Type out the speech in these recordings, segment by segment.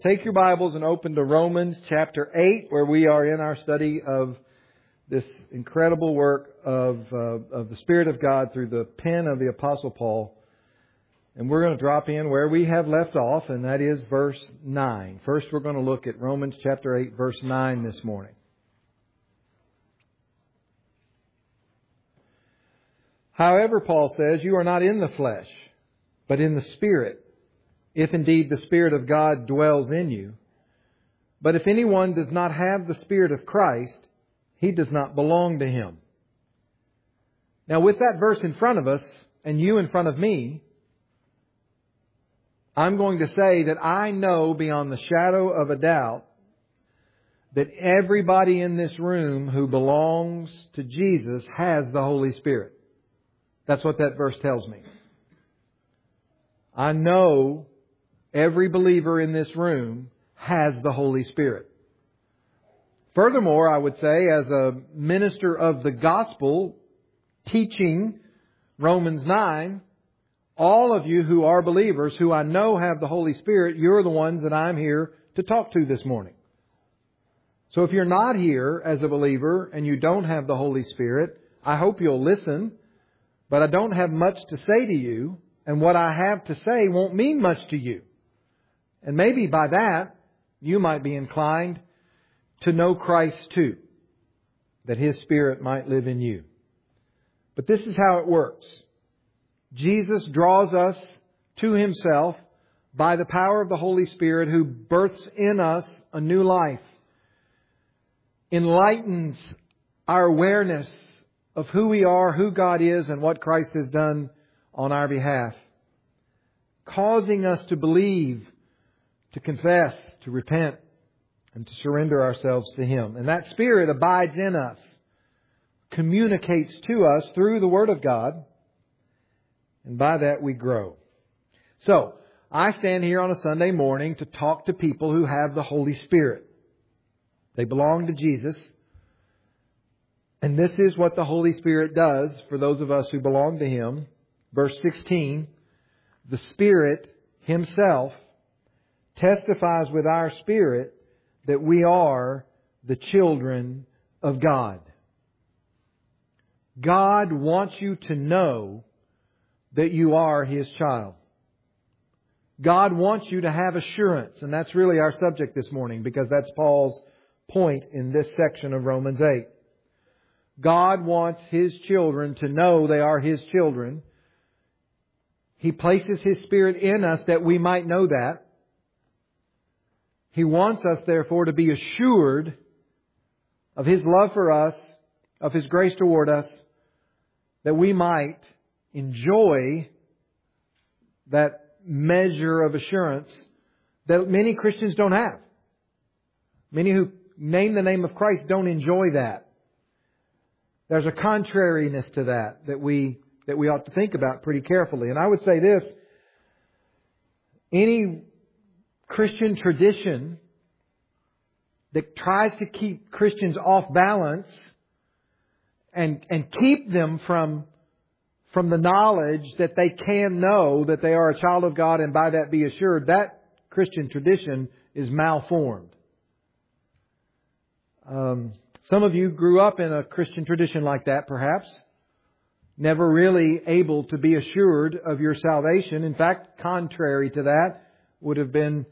Take your Bibles and open to Romans chapter 8, where we are in our study of this incredible work of the Spirit of God through the pen of the Apostle Paul. And we're going to drop in where we have left off, and that is verse 9. First, we're going to look at Romans chapter 8, verse 9 this morning. However, Paul says, you are not in the flesh, but in the Spirit, if indeed the Spirit of God dwells in you. But if anyone does not have the Spirit of Christ, he does not belong to Him. Now, with that verse in front of us, and you in front of me, I'm going to say that I know beyond the shadow of a doubt that everybody in this room who belongs to Jesus has the Holy Spirit. That's what that verse tells me. I know every believer in this room has the Holy Spirit. Furthermore, I would say, as a minister of the gospel teaching Romans 9, all of you who are believers, who I know have the Holy Spirit, you're the ones that I'm here to talk to this morning. So if you're not here as a believer and you don't have the Holy Spirit, I hope you'll listen, but I don't have much to say to you, and what I have to say won't mean much to you. And maybe by that, you might be inclined to know Christ too, that His Spirit might live in you. But this is how it works. Jesus draws us to Himself by the power of the Holy Spirit, who births in us a new life, enlightens our awareness of who we are, who God is, and what Christ has done on our behalf, causing us to believe, to confess, to repent, and to surrender ourselves to Him. And that Spirit abides in us, communicates to us through the Word of God, and by that we grow. So, I stand here on a Sunday morning to talk to people who have the Holy Spirit. They belong to Jesus. And this is what the Holy Spirit does for those of us who belong to Him. Verse 16, the Spirit Himself testifies with our spirit that we are the children of God. God wants you to know that you are His child. God wants you to have assurance, and that's really our subject this morning, because that's Paul's point in this section of Romans 8. God wants His children to know they are His children. He places His Spirit in us that we might know that. He wants us, therefore, to be assured of His love for us, of His grace toward us, that we might enjoy that measure of assurance that many Christians don't have. Many who name the name of Christ don't enjoy that. There's a contrariness to that we ought to think about pretty carefully. And I would say this: any Christian tradition that tries to keep Christians off balance and keep them from the knowledge that they can know that they are a child of God and by that be assured, that Christian tradition is malformed. Some of you grew up in a Christian tradition like that, perhaps. Never really able to be assured of your salvation. In fact, contrary to that, would have been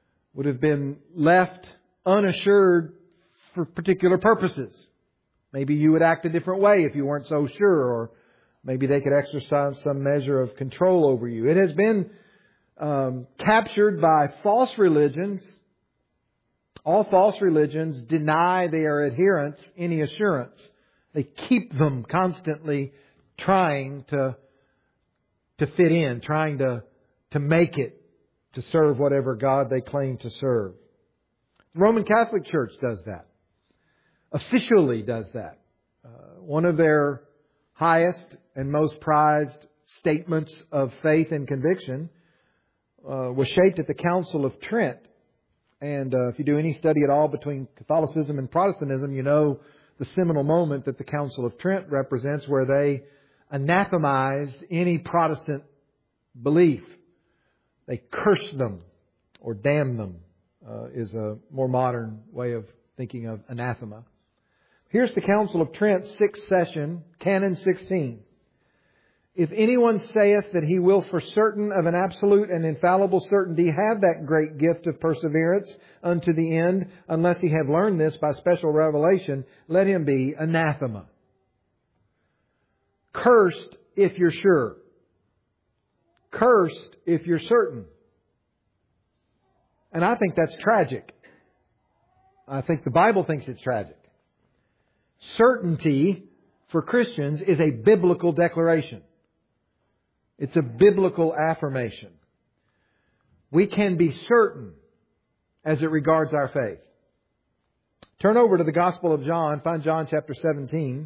left unassured for particular purposes. Maybe you would act a different way if you weren't so sure, or maybe they could exercise some measure of control over you. It has been captured by false religions. All false religions deny their adherents any assurance. They keep them constantly trying to fit in, trying to make it, to serve whatever God they claim to serve. The Roman Catholic Church does that. Officially does that. One of their highest and most prized statements of faith and conviction was shaped at the Council of Trent. And if you do any study at all between Catholicism and Protestantism, you know the seminal moment that the Council of Trent represents, where they anathemized any Protestant belief. They cursed them or damned them is a more modern way of thinking of anathema. Here's the Council of Trent, 6th session, Canon 16. If anyone saith that he will for certain of an absolute and infallible certainty have that great gift of perseverance unto the end, unless he have learned this by special revelation, let him be anathema. Cursed if you're sure. Cursed if you're certain. And I think that's tragic. I think the Bible thinks it's tragic. Certainty for Christians is a biblical declaration. It's a biblical affirmation. We can be certain as it regards our faith. Turn over to the Gospel of John. Find John chapter 17.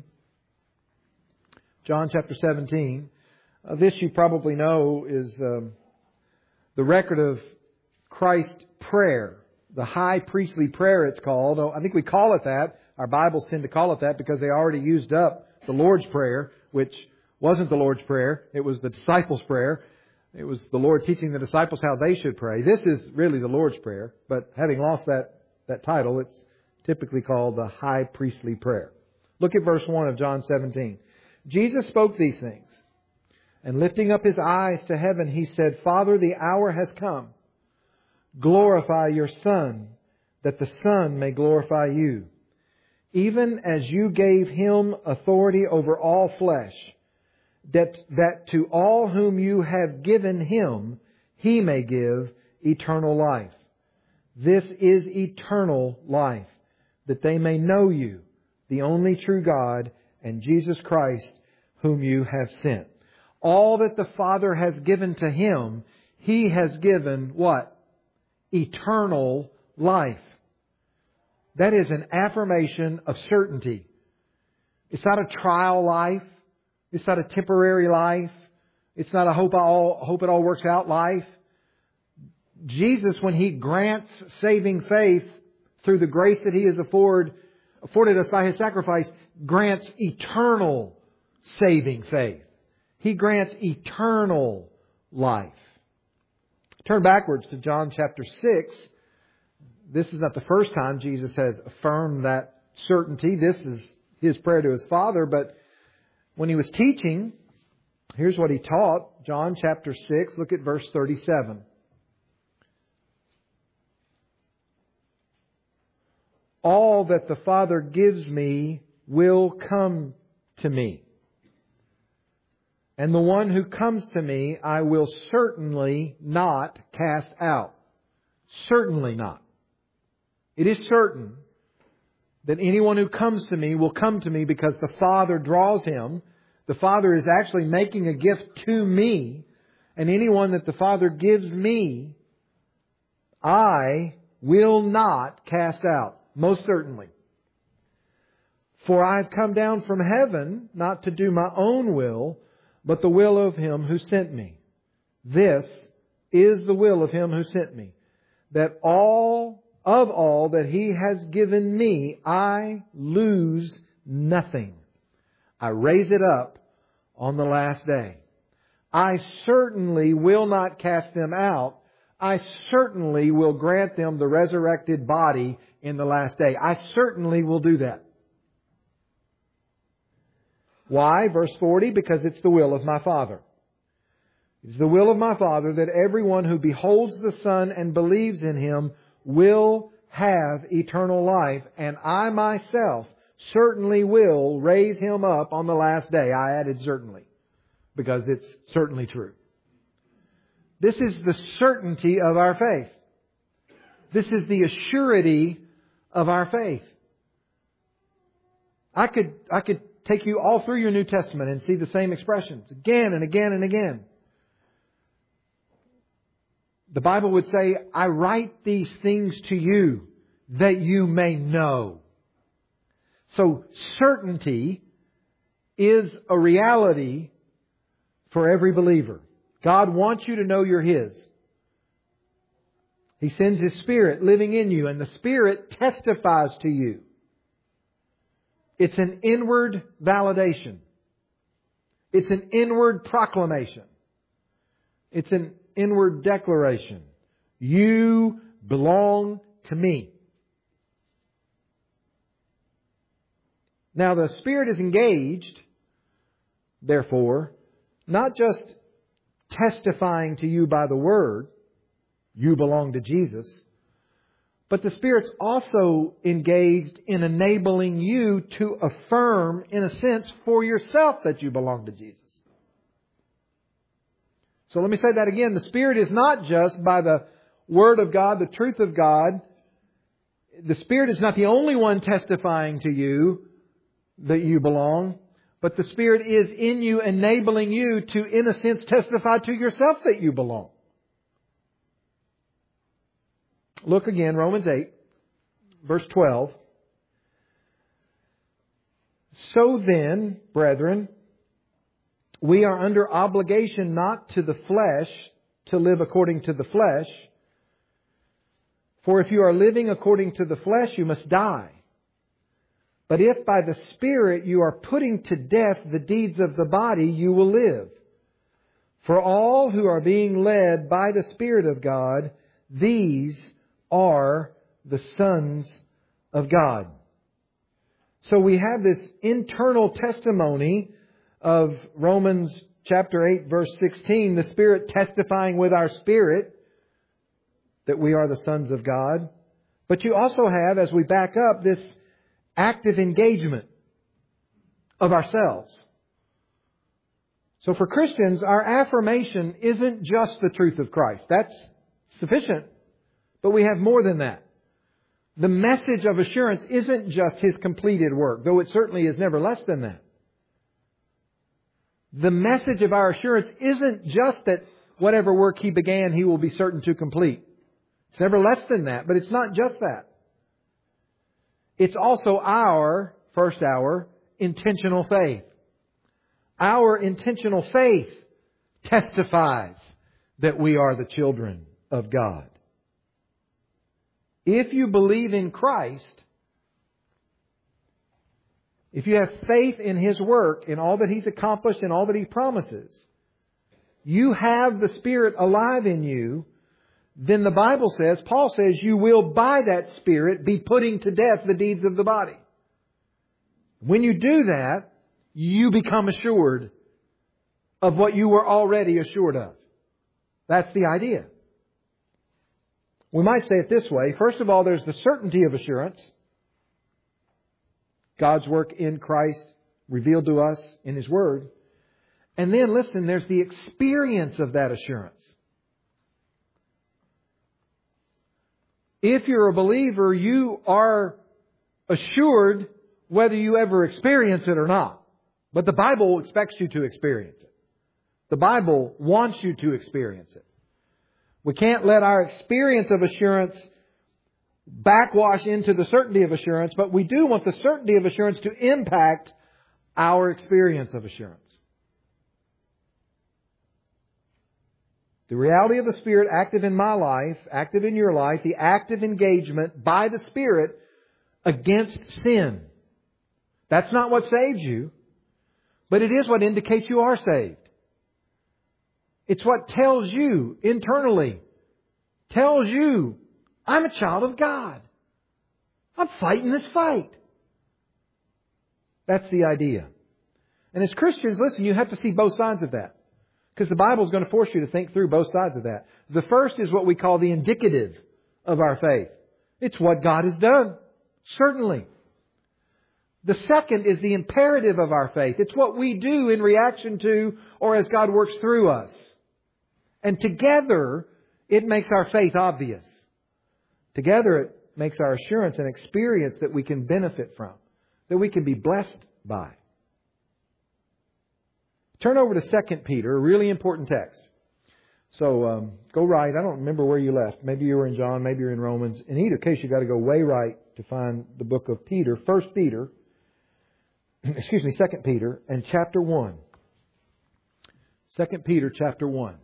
John chapter 17. This you probably know is the record of Christ's prayer. The high priestly prayer it's called. I think we call it that. Our Bibles tend to call it that because they already used up the Lord's Prayer, which wasn't the Lord's Prayer. It was the disciples' prayer. It was the Lord teaching the disciples how they should pray. This is really the Lord's Prayer, but having lost that title, it's typically called the high priestly prayer. Look at verse 1 of John 17. Jesus spoke these things, and lifting up His eyes to heaven, He said, Father, the hour has come. Glorify Your Son, that the Son may glorify You. Even as You gave Him authority over all flesh, that to all whom You have given Him, He may give eternal life. This is eternal life, that they may know You, the only true God, and Jesus Christ, whom You have sent. All that the Father has given to Him, He has given what? Eternal life. That is an affirmation of certainty. It's not a trial life. It's not a temporary life. It's not a hope it all works out life. Jesus, when He grants saving faith through the grace that He has afforded us by His sacrifice, grants eternal saving faith. He grants eternal life. Turn backwards to John chapter 6. This is not the first time Jesus has affirmed that certainty. This is His prayer to His Father. But when He was teaching, here's what He taught. John chapter 6, look at verse 37. All that the Father gives Me will come to Me. And the one who comes to Me, I will certainly not cast out. Certainly not. It is certain that anyone who comes to Me will come to Me because the Father draws him. The Father is actually making a gift to Me. And anyone that the Father gives Me, I will not cast out. Most certainly. For I've come down from heaven not to do My own will, but the will of Him who sent Me. This is the will of Him who sent Me, that all that He has given Me, I lose nothing. I raise it up on the last day. I certainly will not cast them out. I certainly will grant them the resurrected body in the last day. I certainly will do that. Why? Verse 40, because it's the will of My Father. It's the will of My Father that everyone who beholds the Son and believes in Him will have eternal life, and I myself certainly will raise him up on the last day. I added certainly, because it's certainly true. This is the certainty of our faith. This is the assurity of our faith. I could take you all through your New Testament and see the same expressions again and again and again. The Bible would say, I write these things to you that you may know. So certainty is a reality for every believer. God wants you to know you're His. He sends His Spirit living in you, and the Spirit testifies to you. It's an inward validation. It's an inward proclamation. It's an inward declaration. You belong to me. Now the Spirit is engaged, therefore, not just testifying to you by the Word, you belong to Jesus, but the Spirit's also engaged in enabling you to affirm, in a sense, for yourself that you belong to Jesus. So let me say that again. The Spirit is not just by the Word of God, the truth of God. The Spirit is not the only one testifying to you that you belong, but the Spirit is in you, enabling you to, in a sense, testify to yourself that you belong. Look again, Romans 8, verse 12. So then, brethren, we are under obligation not to the flesh to live according to the flesh. For if you are living according to the flesh, you must die. But if by the Spirit you are putting to death the deeds of the body, you will live. For all who are being led by the Spirit of God, these are the sons of God. So we have this internal testimony of Romans chapter 8, verse 16, the Spirit testifying with our spirit that we are the sons of God. But you also have, as we back up, this active engagement of ourselves. So for Christians, our affirmation isn't just the truth of Christ. That's sufficient. But we have more than that. The message of assurance isn't just His completed work, though it certainly is never less than that. The message of our assurance isn't just that whatever work He began, He will be certain to complete. It's never less than that, but it's not just that. It's also our intentional faith. Our intentional faith testifies that we are the children of God. If you believe in Christ, if you have faith in His work, in all that He's accomplished and all that He promises, you have the Spirit alive in you, then the Bible says, Paul says, you will by that Spirit be putting to death the deeds of the body. When you do that, you become assured of what you were already assured of. That's the idea. We might say it this way. First of all, there's the certainty of assurance. God's work in Christ revealed to us in His Word. And then, listen, there's the experience of that assurance. If you're a believer, you are assured whether you ever experience it or not. But the Bible expects you to experience it. The Bible wants you to experience it. We can't let our experience of assurance backwash into the certainty of assurance, but we do want the certainty of assurance to impact our experience of assurance. The reality of the Spirit active in my life, active in your life, the active engagement by the Spirit against sin. That's not what saves you, but it is what indicates you are saved. It's what tells you internally, tells you, I'm a child of God. I'm fighting this fight. That's the idea. And as Christians, listen, you have to see both sides of that. Because the Bible is going to force you to think through both sides of that. The first is what we call the indicative of our faith. It's what God has done. Certainly. The second is the imperative of our faith. It's what we do in reaction to or as God works through us. And together, it makes our faith obvious. Together, it makes our assurance an experience that we can benefit from, that we can be blessed by. Turn over to 2 Peter, a really important text. So go right. I don't remember where you left. Maybe you were in John, maybe you're in Romans. In either case, you've got to go way right to find the book of Peter. 2 Peter, and chapter 1. 2 Peter chapter 1.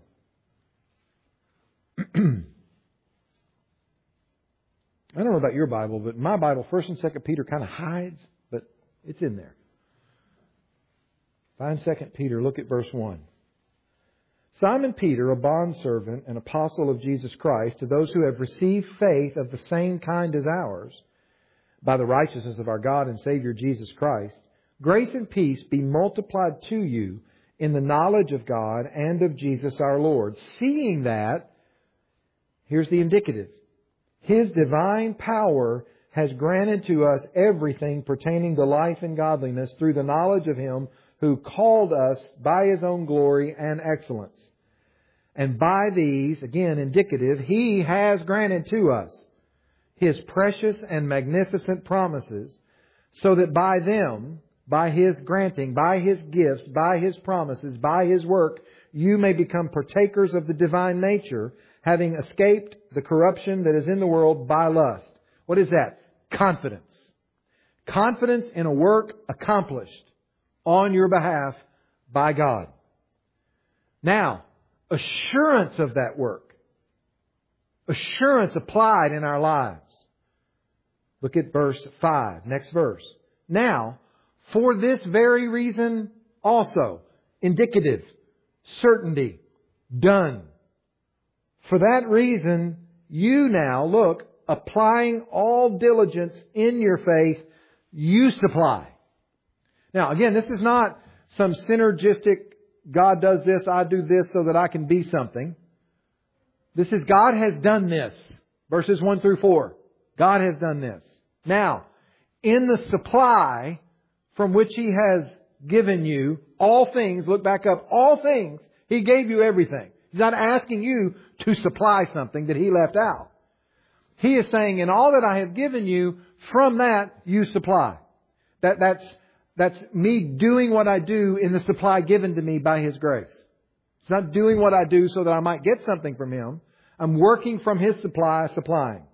I don't know about your Bible, but my Bible, 1 and 2 Peter kind of hides, but it's in there. Find 2 Peter, look at verse 1. Simon Peter, a bondservant and apostle of Jesus Christ, to those who have received faith of the same kind as ours, by the righteousness of our God and Savior Jesus Christ, grace and peace be multiplied to you in the knowledge of God and of Jesus our Lord, seeing that, here's the indicative, His divine power has granted to us everything pertaining to life and godliness through the knowledge of Him who called us by His own glory and excellence. And by these, again indicative, He has granted to us His precious and magnificent promises, so that by them, by His granting, by His gifts, by His promises, by His work, you may become partakers of the divine nature, having escaped the corruption that is in the world by lust. What is that? Confidence. Confidence in a work accomplished on your behalf by God. Now, assurance of that work. Assurance applied in our lives. Look at verse 5, next verse. Now, for this very reason also, indicative, certainty, done. For that reason, you now, look, applying all diligence in your faith, you supply. Now, again, this is not some synergistic, God does this, I do this so that I can be something. This is God has done this. Verses 1 through 4. God has done this. Now, in the supply from which He has given you all things, look back up, all things, He gave you everything. He's not asking you to supply something that He left out. He is saying, in all that I have given you, from that you supply. That's me doing what I do in the supply given to me by His grace. It's not doing what I do so that I might get something from Him. I'm working from His supply, supplying.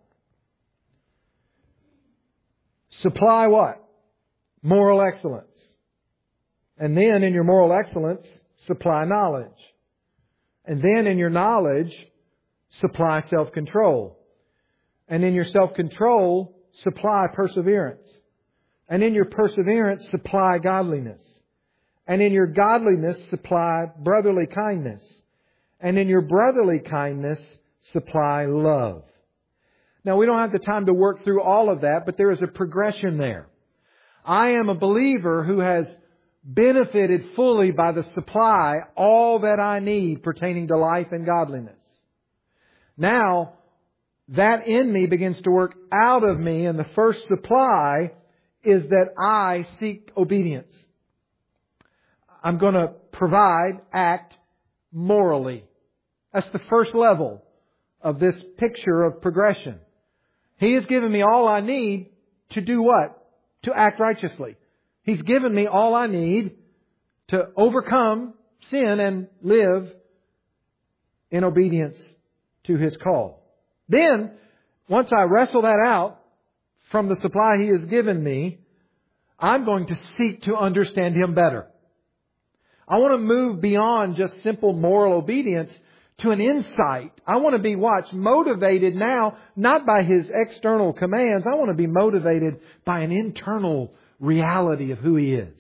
Supply what? Moral excellence. And then in your moral excellence, supply knowledge. And then in your knowledge, supply self-control. And in your self-control, supply perseverance. And in your perseverance, supply godliness. And in your godliness, supply brotherly kindness. And in your brotherly kindness, supply love. Now, we don't have the time to work through all of that, but there is a progression there. I am a believer who has benefited fully by the supply, all that I need pertaining to life and godliness. Now, that in me begins to work out of me, and the first supply is that I seek obedience. I'm going to provide, act morally. That's the first level of this picture of progression. He has given me all I need to do what? To act righteously. He's given me all I need to overcome sin and live in obedience to His call. Then, once I wrestle that out from the supply He has given me, I'm going to seek to understand Him better. I want to move beyond just simple moral obedience to an insight. I want to be motivated now, not by His external commands. I want to be motivated by an internal reality of who He is.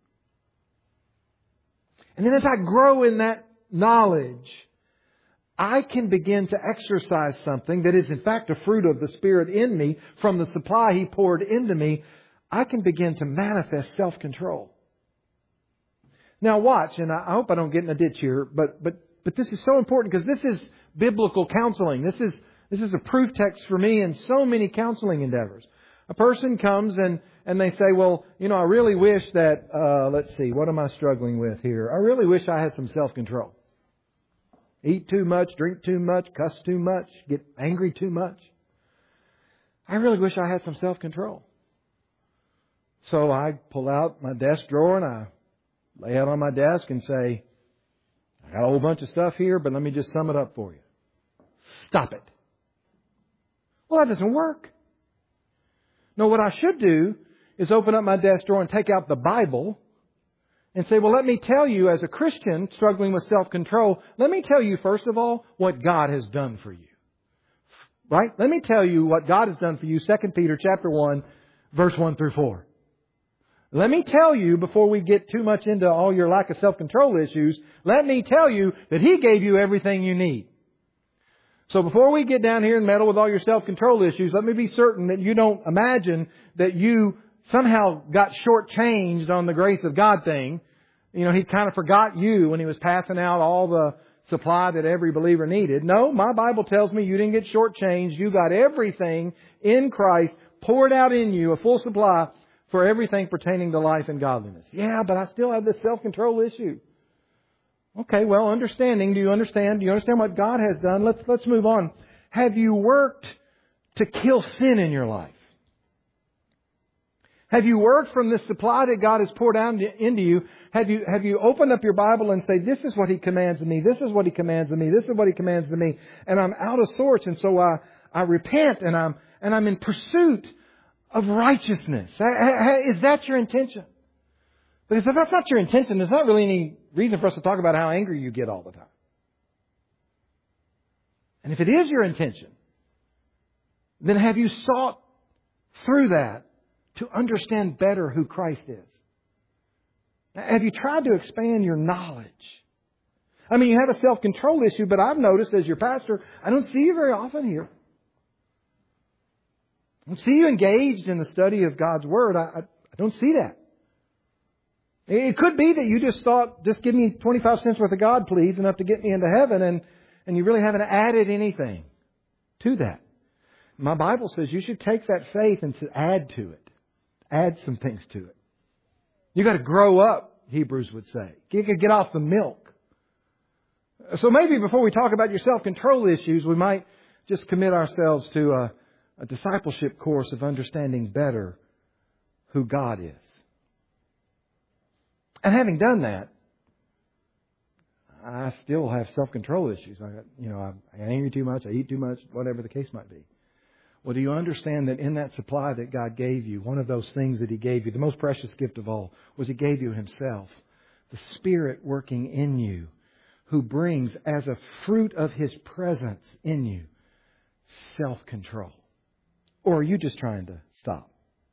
And then as I grow in that knowledge, I can begin to exercise something that is in fact a fruit of the Spirit in me from the supply He poured into me. I can begin to manifest self-control. Now watch, and I hope I don't get in a ditch here, but this is so important because this is biblical counseling. This is a proof text for me in so many counseling endeavors. A person comes and they say, well, I really wish that, let's see, what am I struggling with here? I really wish I had some self-control. Eat too much, drink too much, cuss too much, get angry too much. I really wish I had some self-control. So I pull out my desk drawer and I lay it on my desk and say, I got a whole bunch of stuff here, but let me just sum it up for you. Stop it. Well, that doesn't work. No, what I should do is open up my desk drawer and take out the Bible and say, well, let me tell you as a Christian struggling with self-control, let me tell you first of all what God has done for you. Right? Let me tell you what God has done for you. 2 Peter chapter 1, verse 1 through 4. Let me tell you, before we get too much into all your lack of self-control issues, let me tell you that He gave you everything you need. So before we get down here and meddle with all your self-control issues, let me be certain that you don't imagine that you somehow got shortchanged on the grace of God thing. You know, He kind of forgot you when He was passing out all the supply that every believer needed. No, my Bible tells me you didn't get shortchanged. You got everything in Christ poured out in you, a full supply for everything pertaining to life and godliness. Yeah, but I still have this self-control issue. Okay, well, understanding. Do you understand? Do you understand what God has done? Let's move on. Have you worked to kill sin in your life? Have you worked from this supply that God has poured out into you? Have you opened up your Bible and say, this is what He commands of me, this is what He commands of me, this is what He commands of me, and I'm out of sorts, and so I repent, and I'm in pursuit of righteousness. Is that your intention? Because if that's not your intention, there's not really any reason for us to talk about how angry you get all the time. And if it is your intention, then have you sought through that to understand better who Christ is? Have you tried to expand your knowledge? I mean, you have a self-control issue, but I've noticed as your pastor, I don't see you very often here. I don't see you engaged in the study of God's Word. I don't see that. It could be that you just thought, just give me 25 cents worth of God, please, enough to get me into heaven, and you really haven't added anything to that. My Bible says you should take that faith and add to it. Add some things to it. You got to grow up, Hebrews would say. You got to get off the milk. So maybe before we talk about your self-control issues, we might just commit ourselves to a discipleship course of understanding better who God is. And having done that, I still have self-control issues. I angry too much, I eat too much, whatever the case might be. Well, do you understand that in that supply that God gave you, one of those things that He gave you, the most precious gift of all, was He gave you Himself, the Spirit working in you, who brings as a fruit of His presence in you, self-control? Or are you just trying to stop?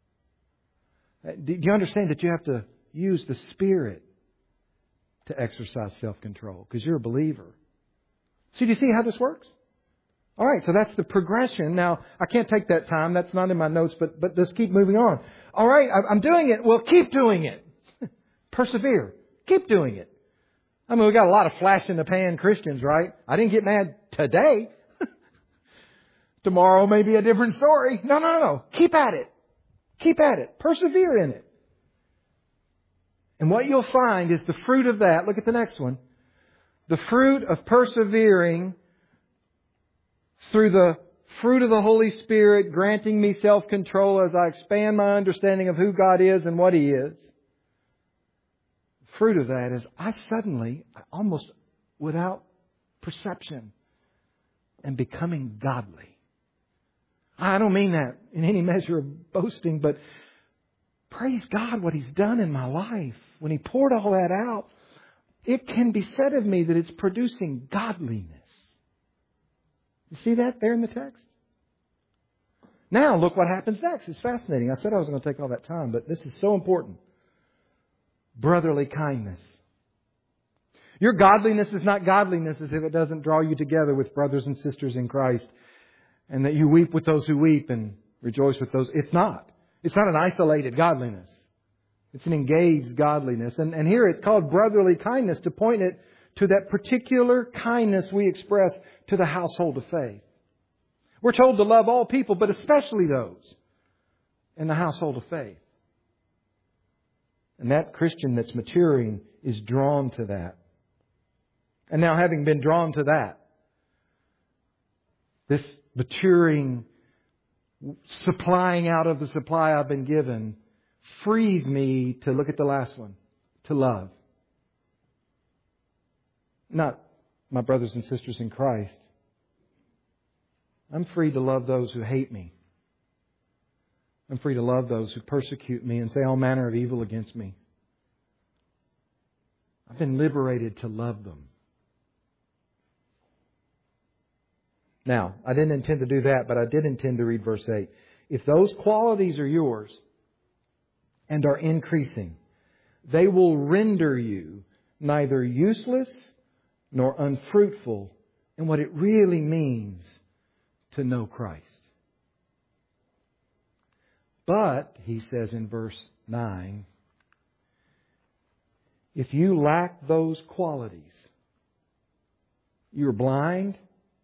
Do you understand that you have to use the Spirit to exercise self-control? Because you're a believer. So do you see how this works? All right, so that's the progression. Now, I can't take that time. That's not in my notes, but let's keep moving on. All right, I'm doing it. Well, keep doing it. Persevere. Keep doing it. I mean, we got a lot of flash-in-the-pan Christians, right? I didn't get mad today. Tomorrow may be a different story. No. Keep at it. Keep at it. Persevere in it. And what you'll find is the fruit of that. Look at the next one. The fruit of persevering through the fruit of the Holy Spirit granting me self-control as I expand my understanding of who God is and what He is. The fruit of that is I suddenly, almost without perception, am becoming godly. I don't mean that in any measure of boasting, but praise God what He's done in my life. When He poured all that out, it can be said of me that it's producing godliness. You see that there in the text? Now look what happens next. It's fascinating. I said I was going to take all that time, but this is so important. Brotherly kindness. Your godliness is not godliness if it doesn't draw you together with brothers and sisters in Christ, and that you weep with those who weep and rejoice with those. It's not. It's not an isolated godliness. It's an engaged godliness. And here it's called brotherly kindness to point it to that particular kindness we express to the household of faith. We're told to love all people, but especially those in the household of faith. And that Christian that's maturing is drawn to that. And now having been drawn to that, this maturing, supplying out of the supply I've been given, frees me to, look at the last one, to love. Not my brothers and sisters in Christ. I'm free to love those who hate me. I'm free to love those who persecute me and say all manner of evil against me. I've been liberated to love them. Now, I didn't intend to do that, but I did intend to read verse 8. If those qualities are yours, and are increasing. They will render you neither useless nor unfruitful in what it really means to know Christ. But, he says in verse 9, if you lack those qualities, you're blind,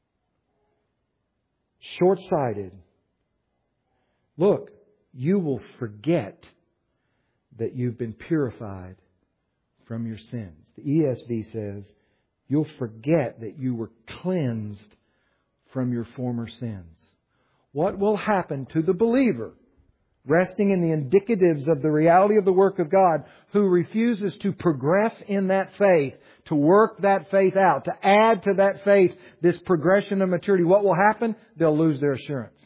short-sighted, look, you will forget that you've been purified from your sins. The ESV says, you'll forget that you were cleansed from your former sins. What will happen to the believer, resting in the indicatives of the reality of the work of God, who refuses to progress in that faith, to work that faith out, to add to that faith this progression of maturity? What will happen? They'll lose their assurance.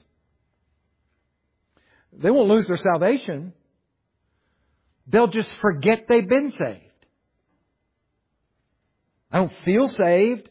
They won't lose their salvation. They'll just forget they've been saved. I don't feel saved.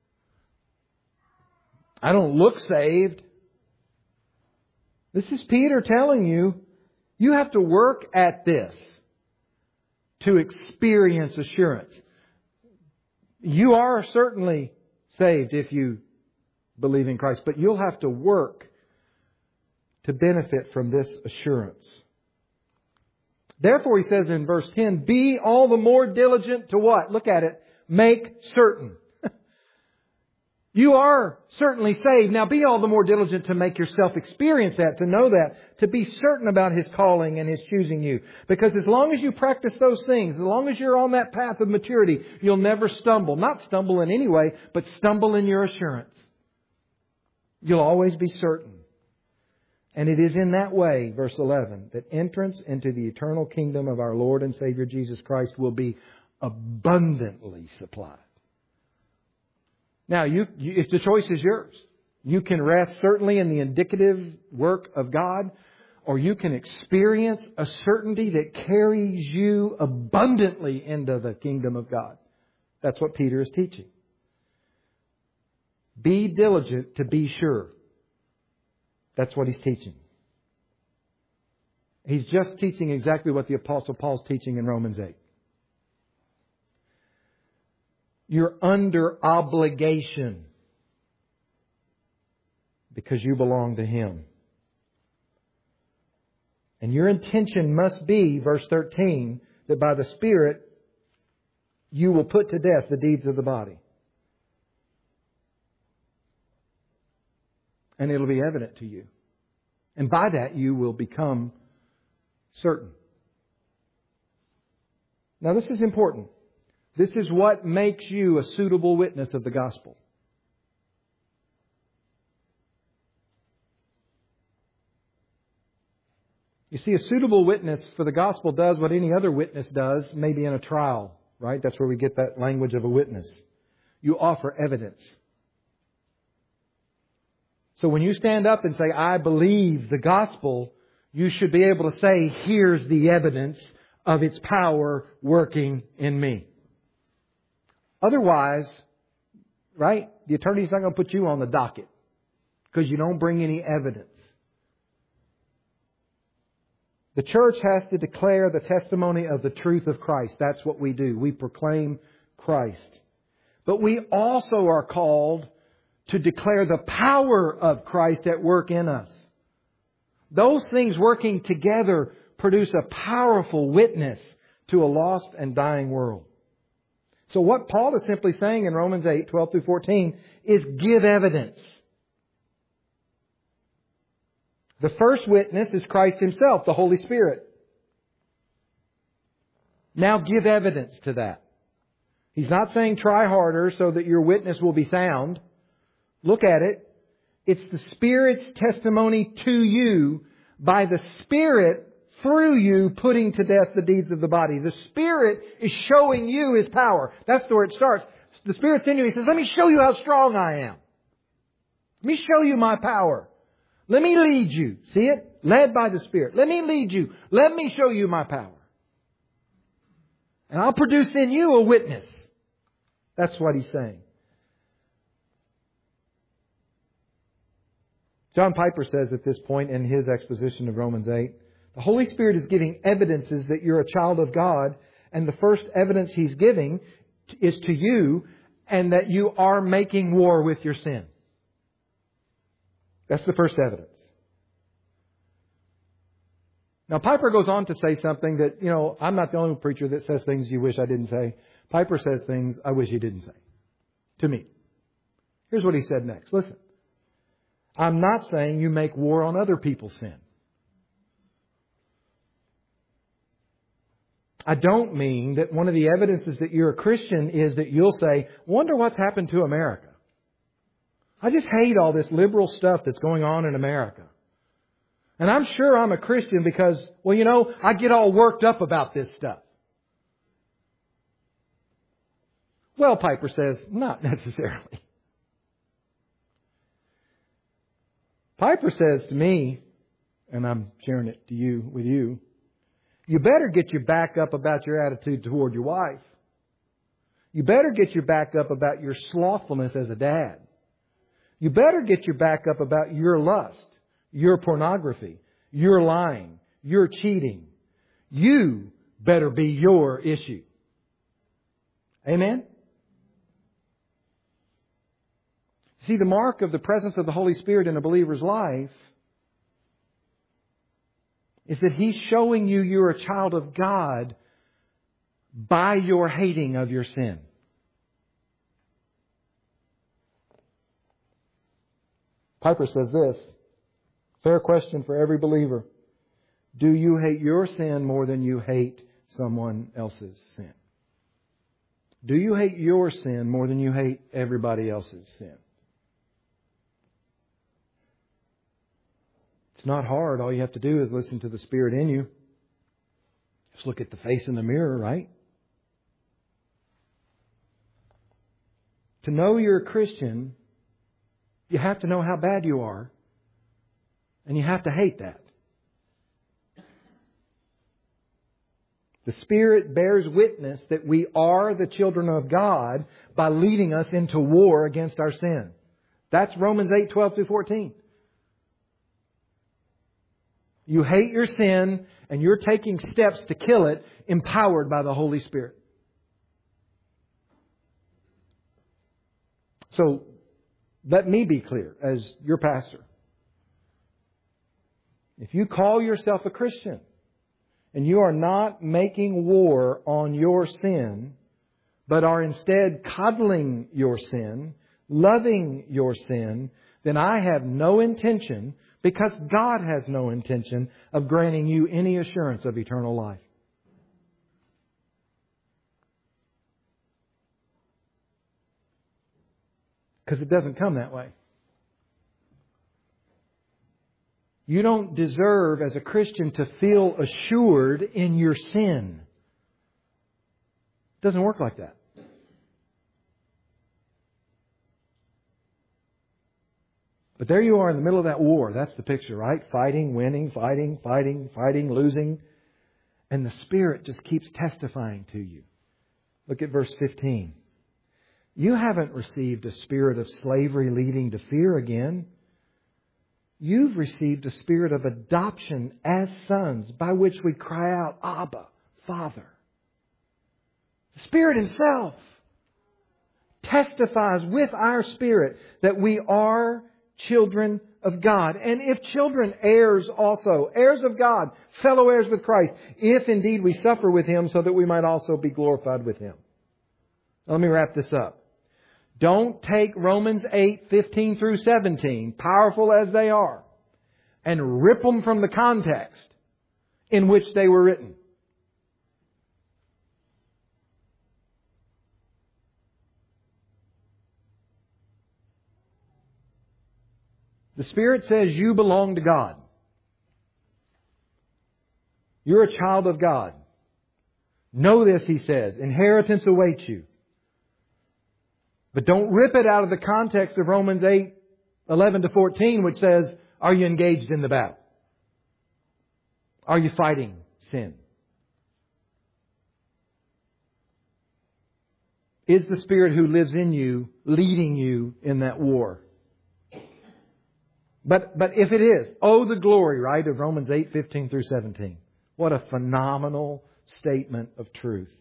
I don't look saved. This is Peter telling you, you have to work at this to experience assurance. You are certainly saved if you believe in Christ, but you'll have to work to benefit from this assurance. Therefore, he says in verse 10, be all the more diligent to what? Look at it. Make certain. You are certainly saved. Now be all the more diligent to make yourself experience that, to know that, to be certain about His calling and His choosing you. Because as long as you practice those things, as long as you're on that path of maturity, you'll never stumble. Not stumble in any way, but stumble in your assurance. You'll always be certain. And it is in that way, verse 11, that entrance into the eternal kingdom of our Lord and Savior Jesus Christ will be abundantly supplied. Now, if the choice is yours, you can rest certainly in the indicative work of God, or you can experience a certainty that carries you abundantly into the kingdom of God. That's what Peter is teaching. Be diligent to be sure. That's what he's teaching. He's just teaching exactly what the Apostle Paul's teaching in Romans 8. You're under obligation because you belong to Him. And your intention must be, verse 13, that by the Spirit you will put to death the deeds of the body. And it'll be evident to you. And by that you will become certain. Now this is important. This is what makes you a suitable witness of the gospel. You see, a suitable witness for the gospel does what any other witness does, maybe in a trial, right? That's where we get that language of a witness. You offer evidence. So when you stand up and say, I believe the gospel, you should be able to say, here's the evidence of its power working in me. Otherwise, right, the attorney's not going to put you on the docket because you don't bring any evidence. The church has to declare the testimony of the truth of Christ. That's what we do. We proclaim Christ. But we also are called to declare the power of Christ at work in us. Those things working together produce a powerful witness to a lost and dying world. So what Paul is simply saying in Romans 8, 12 through 14 is give evidence. The first witness is Christ Himself, the Holy Spirit. Now give evidence to that. He's not saying try harder so that your witness will be sound. Look at it. It's the Spirit's testimony to you by the Spirit through you putting to death the deeds of the body. The Spirit is showing you His power. That's where it starts. The Spirit's in you. He says, let me show you how strong I am. Let me show you my power. Let me lead you. See it? Led by the Spirit. Let me lead you. Let me show you my power. And I'll produce in you a witness. That's what he's saying. John Piper says at this point in his exposition of Romans 8, The Holy Spirit is giving evidences that you're a child of God, and the first evidence He's giving is to you, and that you are making war with your sin. That's the first evidence. Now, Piper goes on to say something that, I'm not the only preacher that says things you wish I didn't say. Piper says things I wish he didn't say. To me. Here's what he said next. Listen. I'm not saying you make war on other people's sin. I don't mean that one of the evidences that you're a Christian is that you'll say, wonder what's happened to America. I just hate all this liberal stuff that's going on in America. And I'm sure I'm a Christian because, I get all worked up about this stuff. Well, Piper says, not necessarily. Piper says to me, and I'm sharing it with you, you better get your back up about your attitude toward your wife. You better get your back up about your slothfulness as a dad. You better get your back up about your lust, your pornography, your lying, your cheating. You better be your issue. Amen? See, the mark of the presence of the Holy Spirit in a believer's life is that He's showing you you're a child of God by your hating of your sin. Piper says this, fair question for every believer. Do you hate your sin more than you hate someone else's sin? Do you hate your sin more than you hate everybody else's sin? It's not hard. All you have to do is listen to the Spirit in you. Just look at the face in the mirror, right? To know you're a Christian, you have to know how bad you are. And you have to hate that. The Spirit bears witness that we are the children of God by leading us into war against our sin. That's Romans 8:12-14. You hate your sin and you're taking steps to kill it, empowered by the Holy Spirit. So, let me be clear as your pastor. If you call yourself a Christian and you are not making war on your sin, but are instead coddling your sin, loving your sin, then I have no intention, because God has no intention, of granting you any assurance of eternal life. Because it doesn't come that way. You don't deserve, as a Christian, to feel assured in your sin. It doesn't work like that. But there you are in the middle of that war. That's the picture, right? Fighting, winning, fighting, losing. And the Spirit just keeps testifying to you. Look at verse 15. You haven't received a spirit of slavery leading to fear again. You've received a spirit of adoption as sons, by which we cry out, Abba, Father. The Spirit Himself testifies with our spirit that we are children of God. And if children, heirs also, heirs of God, fellow heirs with Christ, if indeed we suffer with Him, so that we might also be glorified with Him. Now, let me wrap this up. Don't take Romans 8:15-17, powerful as they are, and rip them from the context in which they were written. The Spirit says you belong to God. You're a child of God. Know this, He says. Inheritance awaits you. But don't rip it out of the context of Romans 8:11-14, which says, are you engaged in the battle? Are you fighting sin? Is the Spirit who lives in you leading you in that war? But if it is, oh, the glory, right, of Romans 8:15 through 17. What a phenomenal statement of truth.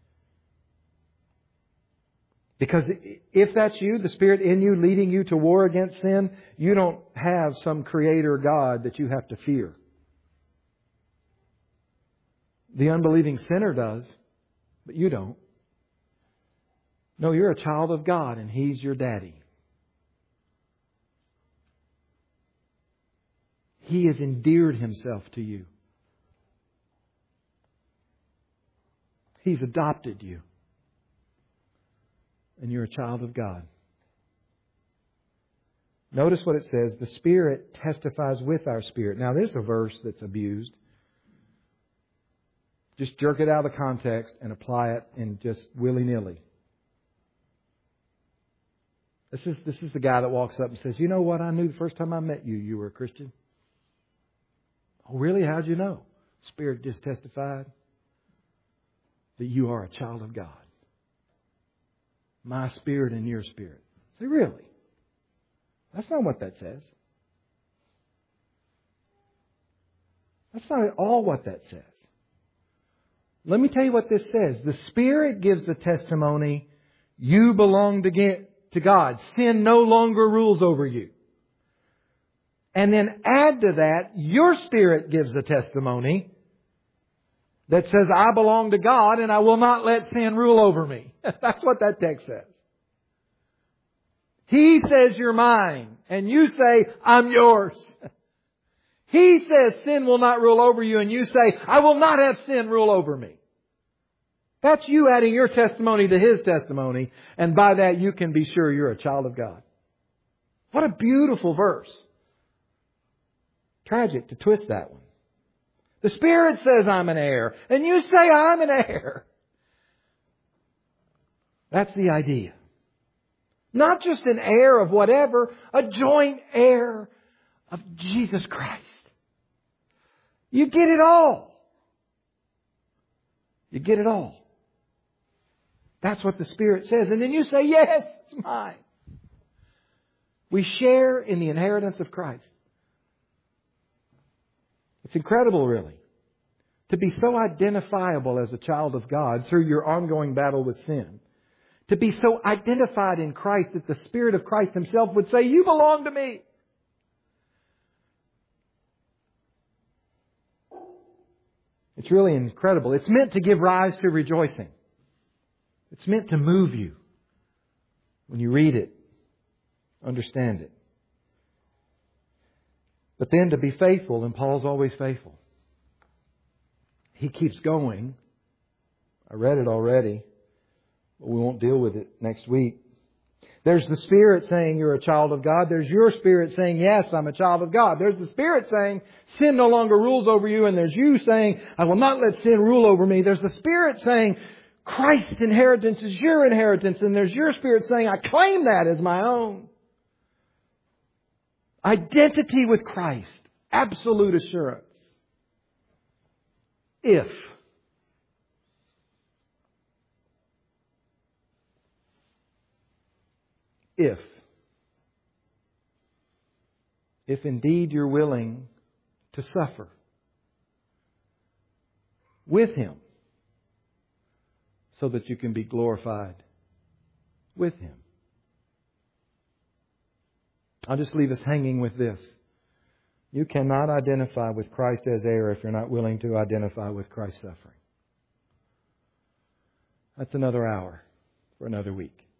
Because if that's you, the Spirit in you leading you to war against sin, you don't have some creator God that you have to fear. The unbelieving sinner does, but you don't. No, you're a child of God and He's your daddy. He has endeared Himself to you. He's adopted you. And you're a child of God. Notice what it says. The Spirit testifies with our spirit. Now, there's a verse that's abused. Just jerk it out of the context and apply it in just willy-nilly. This is the guy that walks up and says, you know what? I knew the first time I met you, you were a Christian. Oh, really? How'd you know? Spirit just testified that you are a child of God. My spirit and your spirit. Say, really? That's not what that says. That's not at all what that says. Let me tell you what this says. The Spirit gives the testimony, you belong to God. Sin no longer rules over you. And then add to that, your spirit gives a testimony that says, I belong to God and I will not let sin rule over me. That's what that text says. He says you're mine and you say, I'm yours. He says sin will not rule over you and you say, I will not have sin rule over me. That's you adding your testimony to His testimony, and by that you can be sure you're a child of God. What a beautiful verse. Tragic to twist that one. The Spirit says I'm an heir, and you say I'm an heir. That's the idea. Not just an heir of whatever, a joint heir of Jesus Christ. You get it all. You get it all. That's what the Spirit says. And then you say, yes, it's mine. We share in the inheritance of Christ. It's incredible, really, to be so identifiable as a child of God through your ongoing battle with sin. To be so identified in Christ that the Spirit of Christ Himself would say, you belong to me. It's really incredible. It's meant to give rise to rejoicing. It's meant to move you when you read it, understand it. But then to be faithful, and Paul's always faithful. He keeps going. I read it already, but we won't deal with it next week. There's the Spirit saying you're a child of God. There's your spirit saying, yes, I'm a child of God. There's the Spirit saying sin no longer rules over you. And there's you saying, I will not let sin rule over me. There's the Spirit saying, Christ's inheritance is your inheritance. And there's your spirit saying, I claim that as my own. Identity with Christ. Absolute assurance. If indeed you're willing to suffer with Him so that you can be glorified with Him. I'll just leave us hanging with this. You cannot identify with Christ as heir if you're not willing to identify with Christ's suffering. That's another hour for another week.